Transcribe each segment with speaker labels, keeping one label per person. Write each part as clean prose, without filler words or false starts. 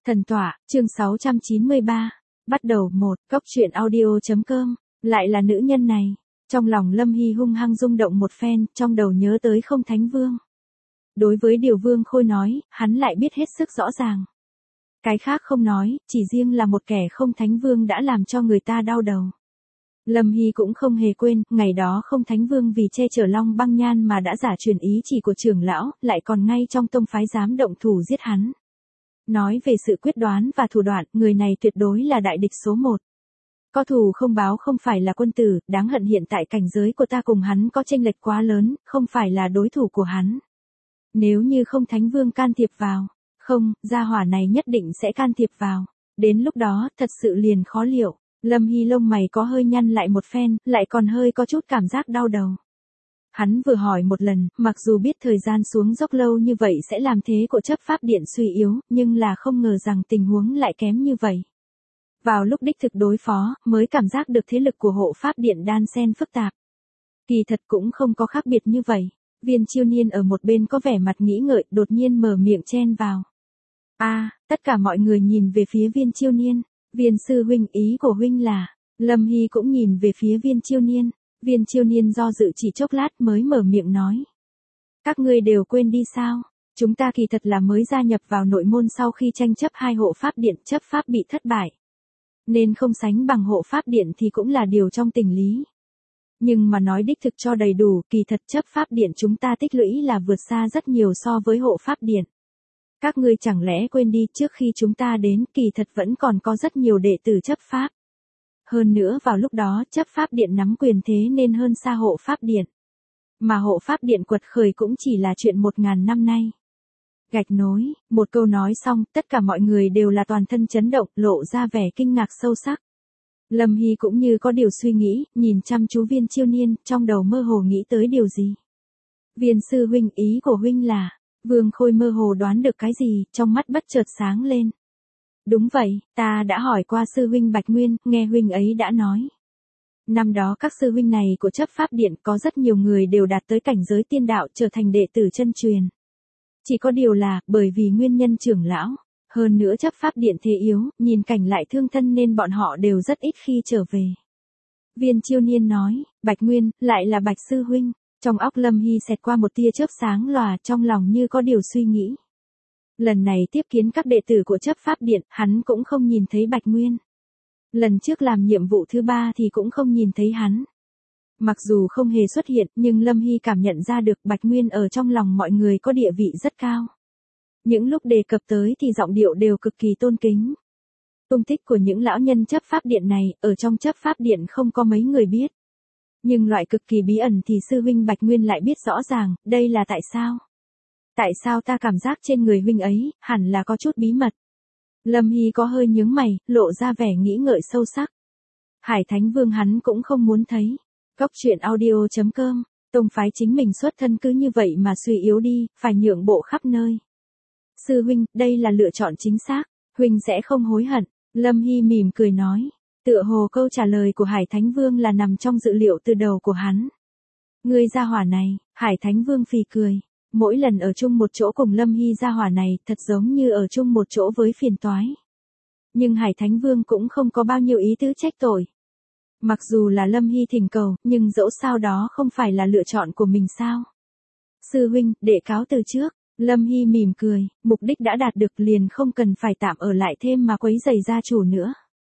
Speaker 1: Thần tọa, chương 693. Bắt đầu 1, Cóc truyện audio.com. Lại là nữ nhân này. Trong lòng Lâm Hy hung hăng rung động một phen, trong đầu nhớ tới Không Thánh Vương. Đối với điều Vương Khôi nói, hắn lại biết hết sức rõ ràng. Cái khác không nói, chỉ riêng là một kẻ Không Thánh Vương đã làm cho người ta đau đầu. Lâm Hy cũng không hề quên, ngày đó Không Thánh Vương vì che chở Long Băng Nhan mà đã giả truyền ý chỉ của trưởng lão, lại còn ngay trong tông phái dám động thủ giết hắn. Nói về sự quyết đoán và thủ đoạn, người này tuyệt đối là đại địch số 1. Có thù không báo không phải là quân tử, đáng hận hiện tại cảnh giới của ta cùng hắn có chênh lệch quá lớn, không phải là đối thủ của hắn. Nếu như Không Thánh Vương can thiệp vào, không, gia hỏa này nhất định sẽ can thiệp vào. Đến lúc đó, thật sự liền khó liệu. Lâm Hy lông mày có hơi nhăn lại một phen, lại còn hơi có chút cảm giác đau đầu. Hắn vừa hỏi một lần, mặc dù biết thời gian xuống dốc lâu như vậy sẽ làm thế của chấp pháp điện suy yếu, nhưng là không ngờ rằng tình huống lại kém như vậy. Vào lúc đích thực đối phó, mới cảm giác được thế lực của hộ pháp điện đan xen phức tạp. Kỳ thật cũng không có khác biệt như vậy. Viên Chiêu Niên ở một bên có vẻ mặt nghĩ ngợi, đột nhiên mở miệng chen vào. Tất cả mọi người nhìn về phía Viên Chiêu Niên. Viên sư huynh, ý của huynh là... Lâm Hy cũng nhìn về phía Viên Chiêu Niên. Viên Chiêu Niên do dự chỉ chốc lát mới mở miệng nói. Các ngươi đều quên đi sao? Chúng ta kỳ thật là mới gia nhập vào nội môn sau khi tranh chấp hai hộ pháp điện, chấp pháp bị thất bại. Nên không sánh bằng hộ pháp điện thì cũng là điều trong tình lý. Nhưng mà nói đích thực cho đầy đủ, kỳ thật chấp pháp điện chúng ta tích lũy là vượt xa rất nhiều so với hộ pháp điện. Các ngươi chẳng lẽ quên đi, trước khi chúng ta đến, kỳ thật vẫn còn có rất nhiều đệ tử chấp pháp. Hơn nữa vào lúc đó, chấp pháp điện nắm quyền thế nên hơn xa hộ pháp điện. Mà hộ pháp điện quật khởi cũng chỉ là chuyện 1000 năm nay. Gạch nối, một câu nói xong, tất cả mọi người đều là toàn thân chấn động, lộ ra vẻ kinh ngạc sâu sắc. Lâm Hy cũng như có điều suy nghĩ, nhìn chăm chú Viên Chiêu Niên, trong đầu mơ hồ nghĩ tới điều gì. Viên sư huynh, ý của huynh là... Vương Khôi mơ hồ đoán được cái gì, trong mắt bất chợt sáng lên. Đúng vậy, ta đã hỏi qua sư huynh Bạch Nguyên, nghe huynh ấy đã nói. Năm đó các sư huynh này của chấp pháp điện có rất nhiều người đều đạt tới cảnh giới tiên đạo, trở thành đệ tử chân truyền. Chỉ có điều là, bởi vì nguyên nhân trưởng lão, hơn nữa chấp pháp điện thế yếu, nhìn cảnh lại thương thân nên bọn họ đều rất ít khi trở về. Viên Chiêu Niên nói, Bạch Nguyên, lại là Bạch sư huynh. Trong óc Lâm Hy xẹt qua một tia chớp sáng lòa, trong lòng như có điều suy nghĩ. Lần này tiếp kiến các đệ tử của chấp pháp điện, hắn cũng không nhìn thấy Bạch Nguyên. Lần trước làm nhiệm vụ thứ 3 thì cũng không nhìn thấy hắn. Mặc dù không hề xuất hiện, nhưng Lâm Hy cảm nhận ra được Bạch Nguyên ở trong lòng mọi người có địa vị rất cao. Những lúc đề cập tới thì giọng điệu đều cực kỳ tôn kính. Tung tích của những lão nhân chấp pháp điện này, ở trong chấp pháp điện không có mấy người biết. Nhưng loại cực kỳ bí ẩn thì sư huynh Bạch Nguyên lại biết rõ ràng, đây là tại sao? Tại sao ta cảm giác trên người huynh ấy, hẳn là có chút bí mật. Lâm Hy có hơi nhướng mày, lộ ra vẻ nghĩ ngợi sâu sắc. Hải Thánh Vương hắn cũng không muốn thấy. Cóc truyện audio.com, tông phái chính mình xuất thân cứ như vậy mà suy yếu đi, phải nhượng bộ khắp nơi. Sư huynh, đây là lựa chọn chính xác, huynh sẽ không hối hận. Lâm Hy mỉm cười nói. Tựa hồ câu trả lời của Hải Thánh Vương là nằm trong dự liệu từ đầu của hắn. Ngươi gia hỏa này, Hải Thánh Vương phì cười. Mỗi lần ở chung một chỗ cùng Lâm Hy gia hỏa này thật giống như ở chung một chỗ với phiền toái. Nhưng Hải Thánh Vương cũng không có bao nhiêu ý tứ trách tội. Mặc dù là Lâm Hy thỉnh cầu, nhưng dẫu sao đó không phải là lựa chọn của mình sao. Sư huynh, đệ cáo từ trước. Lâm Hy mỉm cười, mục đích đã đạt được liền không cần phải tạm ở lại thêm mà quấy rầy gia chủ nữa.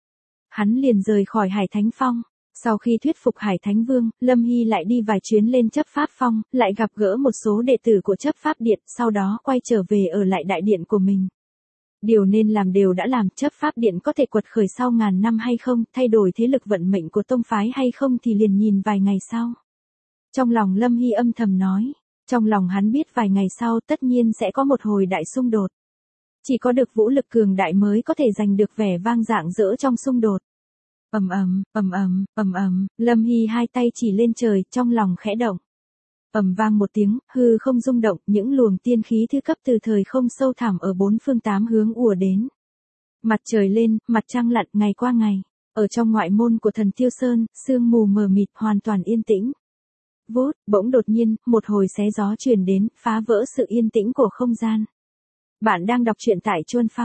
Speaker 1: Hắn liền rời khỏi Hải Thánh Phong. Sau khi thuyết phục Hải Thánh Vương, Lâm Hy lại đi vài chuyến lên chấp pháp phong, lại gặp gỡ một số đệ tử của chấp pháp điện, sau đó quay trở về ở lại đại điện của mình. Điều nên làm đều đã làm, chấp pháp điện có thể quật khởi sau ngàn năm hay không, thay đổi thế lực vận mệnh của tông phái hay không thì liền nhìn vài ngày sau. Trong lòng Lâm Hy âm thầm nói, trong lòng hắn biết vài ngày sau tất nhiên sẽ có một hồi đại xung đột. Chỉ có được vũ lực cường đại mới có thể giành được vẻ vang rạng rỡ trong xung đột. Lâm Hy hai tay chỉ lên trời, trong lòng khẽ động. Vang một tiếng, hư không rung động, những luồng tiên khí thứ cấp từ thời không sâu thẳm ở bốn phương tám hướng ùa đến. Mặt trời lên, mặt trăng lặn, ngày qua ngày. Ở trong ngoại môn của Thần Tiêu Sơn, sương mù mờ mịt hoàn toàn yên tĩnh. Vút, bỗng đột nhiên, một hồi xé gió truyền đến, phá vỡ sự yên tĩnh của không gian. Bạn đang đọc truyện tại Chuan Phao.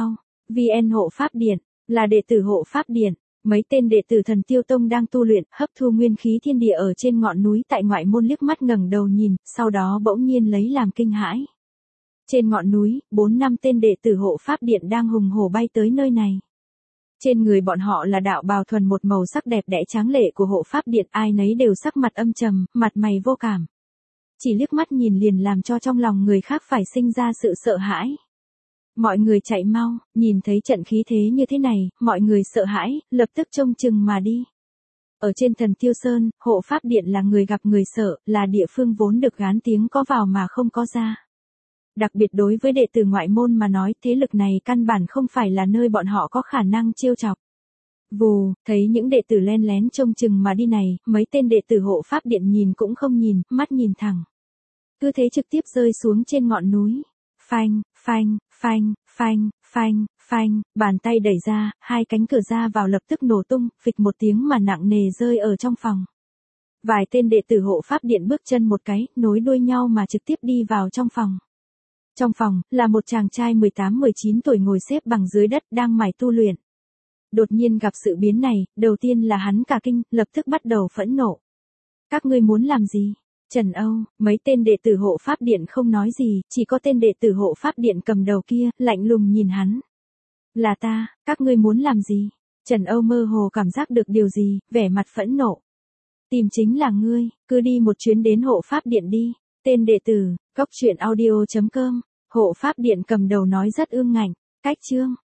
Speaker 1: VN Hộ Pháp Điện, là đệ tử Hộ Pháp Điện. Mấy tên đệ tử Thần Tiêu Tông đang tu luyện, hấp thu nguyên khí thiên địa ở trên ngọn núi tại ngoại môn liếc mắt ngẩng đầu nhìn, sau đó bỗng nhiên lấy làm kinh hãi. Trên ngọn núi, 4-5 tên đệ tử Hộ Pháp Điện đang hùng hổ bay tới nơi này. Trên người bọn họ là đạo bào thuần một màu sắc đẹp đẽ tráng lệ của Hộ Pháp Điện, ai nấy đều sắc mặt âm trầm, mặt mày vô cảm. Chỉ liếc mắt nhìn liền làm cho trong lòng người khác phải sinh ra sự sợ hãi. Mọi người chạy mau, nhìn thấy trận khí thế như thế này, mọi người sợ hãi, lập tức trông chừng mà đi. Ở trên Thần Tiêu Sơn, Hộ Pháp Điện là người gặp người sợ, là địa phương vốn được gán tiếng có vào mà không có ra. Đặc biệt đối với đệ tử ngoại môn mà nói, thế lực này căn bản không phải là nơi bọn họ có khả năng trêu chọc. Vù, thấy những đệ tử len lén trông chừng mà đi này, mấy tên đệ tử Hộ Pháp Điện nhìn cũng không nhìn, mắt nhìn thẳng. Cứ thế trực tiếp rơi xuống trên ngọn núi. Phanh, phanh, phanh, phanh, phanh, phanh, bàn tay đẩy ra, hai cánh cửa ra vào lập tức nổ tung, phịch một tiếng mà nặng nề rơi ở trong phòng. Vài tên đệ tử Hộ Pháp Điện bước chân một cái, nối đuôi nhau mà trực tiếp đi vào trong phòng. Trong phòng, là một chàng trai 18-19 tuổi ngồi xếp bằng dưới đất đang mải tu luyện. Đột nhiên gặp sự biến này, đầu tiên là hắn cả kinh, lập tức bắt đầu phẫn nộ. Các ngươi muốn làm gì? Trần Âu, mấy tên đệ tử Hộ Pháp Điện không nói gì, chỉ có tên đệ tử Hộ Pháp Điện cầm đầu kia, lạnh lùng nhìn hắn. Là ta, các ngươi muốn làm gì? Trần Âu mơ hồ cảm giác được điều gì, vẻ mặt phẫn nộ. Tìm chính là ngươi, cứ đi một chuyến đến Hộ Pháp Điện đi. Tên đệ tử, coctruyện audio.com, Hộ Pháp Điện cầm đầu nói rất ương ngạnh. Cách chương.